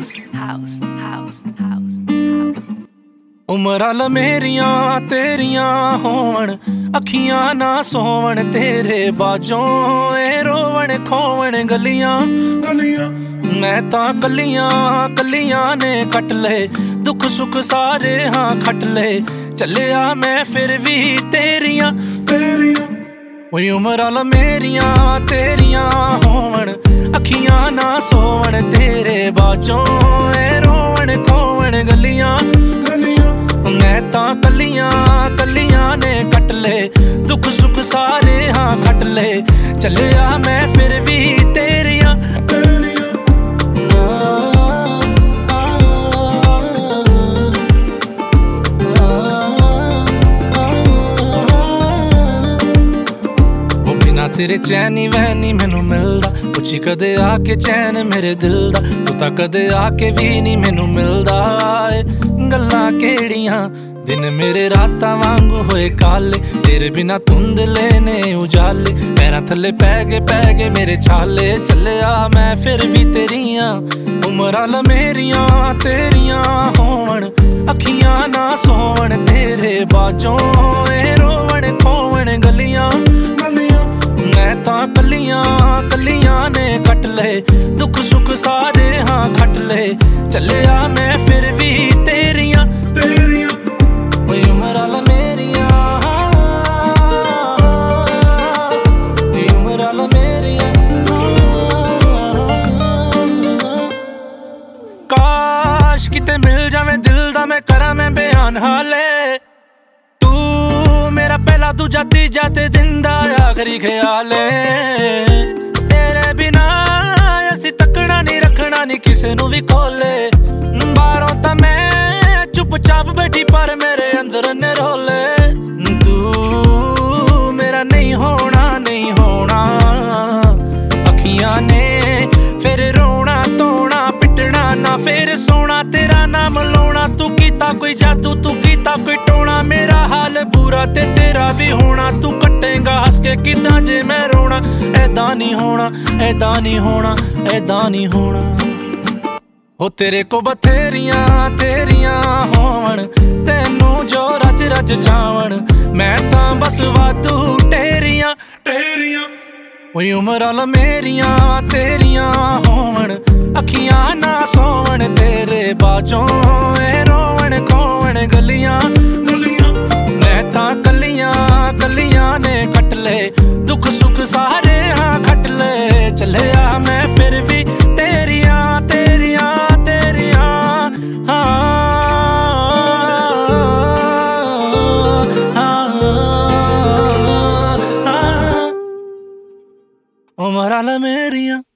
ਉਮਰਾਂ ਮੇਰੀਆਂ ਤੇਰੀਆਂ ਹੋਵਣ, ਅੱਖੀਆਂ ਨਾ ਸੋਵਣ ਤੇਰੇ ਬਾਝੋਂ ਏ ਰੋਵਣ ਖੋਵਣ ਗਲੀਆਂ। ਮੈਂ ਤਾਂ ਕੱਲੀਆਂ ਕੱਲੀਆਂ ਨੇ ਕੱਟ ਲਏ, ਦੁੱਖ ਸੁੱਖ ਸਾਰੇ ਹਾਂ ਖੱਟ ਲਏ, ਚੱਲਿਆ ਮੈਂ ਫਿਰ ਵੀ ਤੇਰੀਆਂ ਓਏ। ਉਮਰਾਂ ਮੇਰੀਆਂ ਤੇਰੀਆਂ ਹੋਵਣ, ਅੱਖੀਆਂ ਨਾ ਸੋਵਣ ਤੇਰੇ ਬਾਝੋਂ ਏ ਰੋਵਣ ਖੋਵਣ ਗਲੀਆਂ। ਮੈਂ ਤਾਂ ਕੱਲੀਆਂ ਕੱਲੀਆਂ ਨੇ ਕੱਟ ਲਏ, ਦੁੱਖ ਸੁੱਖ ਸਾਰੇ ਹਾਂ ਖੱਟ ਲਏ, ਚੱਲਿਆ ਮੈਂ ਫਿਰ ਵੀ ਤੇਰੀਆਂ। ਤੇਰੇ ਚੈਨ ਨੀ ਵੈਨ ਨੀ ਮੈਨੂੰ ਮਿਲਦਾ, ਪੁੱਛੀ ਕਦੇ ਆ ਕੇ ਚੈਨ ਮੇਰੇ ਦਿਲ ਦਾ, ਤੂੰ ਤਾਂ ਕਦੇ ਆ ਕੇ ਵੀ ਨੀ ਮੈਨੂੰ ਮਿਲਦਾ ਏ। ਗੱਲਾਂ ਕਿਹੜੀਆਂ ਦਿਨ ਮੇਰੇ ਰਾਤਾਂ ਵਾਂਗੂ ਹੋਏ ਕਾਲੇ, ਤੇਰੇ ਬਿਨਾ ਧੁੰਦਲੇ ਨੇ ਉਜਾਲੇ, ਪੈਰਾਂ ਥੱਲੇ ਪੈ ਗਏ ਮੇਰੇ ਛਾਲੇ, ਚੱਲਿਆ ਮੈਂ ਫਿਰ ਵੀ ਤੇਰੀਆਂ। ਉਮਰਾਂ ਮੇਰੀਆਂ ਤੇਰੀਆਂ ਹੋਵਣ, ਅੱਖੀਆਂ ਨਾ ਸੋਵਣ ਤੇਰੇ ਬਾਝੋਂ ਏ ਰੋਵਣ ਖੋਵਣ ਗਲੀਆਂ। ਮੈਂ ਤਾਂ ਕੱਲੀਆਂ ਕੱਲੀਆਂ ਨੇ ਕੱਟ ਲਏ, ਦੁੱਖ ਸੁੱਖ ਸਾਰੇ ਹਾਂ ਖੱਟ ਲਏ, ਚੱਲਿਆ ਮੈਂ ਫਿਰ ਵੀ ਤੇਰੀਆਂ ਓਏ। ਉਮਰਾਂ ਮੇਰੀਆਂ ਉਮਰਾਂ ਮੇਰੀਆਂ, ਕਾਸ਼ ਕਿਤੇ ਮਿਲ ਜਾਵੇ ਦਿਲ ਦਾ ਮੈਂ ਕਰਾਂ ਮੈਂ ਬਿਆਨ ਹਾਲੇ, ਤੂੰ ਮੇਰਾ ਪਹਿਲਾ ਦੂਜਾ ਤੀਜਾ ਤੇ ਦਿਨ ਦਾ ਆਖਰੀ ਖਿਆਲ ਏ। ਤੇਰੇ ਬਿਨਾ ਅਸੀਂ ਤੱਕਣਾ ਨਹੀਂ ਰੱਖਣਾ ਨਹੀਂ ਕਿਸੇ ਨੂੰ ਵੀ ਖੋਲੇ, ਬਾਹਰੋਂ ਤਾਂ ਮੈਂ ਚੁੱਪ ਚਾਪ ਬੈਠੀ ਪਰ ਮੇਰੇ ਅੰਦਰ ਨੇ ਰੋਲੇ। ਤੂੰ ਮੇਰਾ ਨਹੀਂ ਹੋਣਾ ਨਹੀਂ ਹੋਣਾ, ਅੱਖੀਆਂ ਨੇ ਫਿਰ ਰੋਣਾ ਧੋਣਾ ਪਿੱਟਣਾ ਨਾ ਫਿਰ ਸੋਣਾ, ਤੇਰਾ ਨਾਮ ਲਾਉਣਾ। ਤੂੰ ਕੀਤਾ ਕੋਈ ਜਾਦੂ ਤੂੰ ਕੀਤਾ ਕੋਈ ਟੋਣਾ, ਮੇਰਾ ਹਾਲ ਬੁਰਾ ਤੇ ਤੇਰਾ ਵੀ ਹੋਣਾ, ਤੂੰ ਕੱਟੇਂਗਾ ਹੱਸ ਕੇ ਕਿੱਦਾਂ ਜੇ ਮੈਂ ਰੋਣਾ। ਐਦਾਂ ਨਹੀਂ ਹੋਣਾ ਐਦਾਂ ਨਹੀਂ ਹੋਣਾ ਐਦਾਂ ਨਹੀਂ ਹੋਣਾ। ਉਹ ਤੇਰੇ ਕੋ ਬਥੇਰੀਆਂ ਤੇਰੀਆਂ ਹੋਵਣ, ਤੈਨੂੰ ਜੋ ਰਜ ਰਜ ਜਾਵਣ, ਮੈਂ ਤਾਂ ਬਸ ਵਾਧੂ ਟੇਰੀਆਂ ਓਏ। ਉਮਰਾਂ ਮੇਰੀਆਂ ਤੇਰੀਆਂ ਹੋਵਣ, ਅੱਖੀਆਂ ਨਾ ਸੋਵਣ ਤੇਰੇ ਬਾਝੋਂ ਏ ਰੋਵਣ ਖੋਵਣ ਗਲੀਆਂ। ਮੈਂ ਤਾਂ ਕੱਲੀਆਂ ਕੱਲੀਆਂ ਨੇ ਕੱਟ ਲਏ, ਦੁੱਖ ਸੁੱਖ ਸਾਰੇ ਹਾਂ ਖੱਟ ਲਏ, ਚੱਲਿਆ ਮੈਂ ਫਿਰ ਵੀ ਤੇਰੀਆਂ ਤੇਰੀਆਂ ਤੇਰੀਆਂ ਉਮਰਾਂ ਮੇਰੀਆਂ।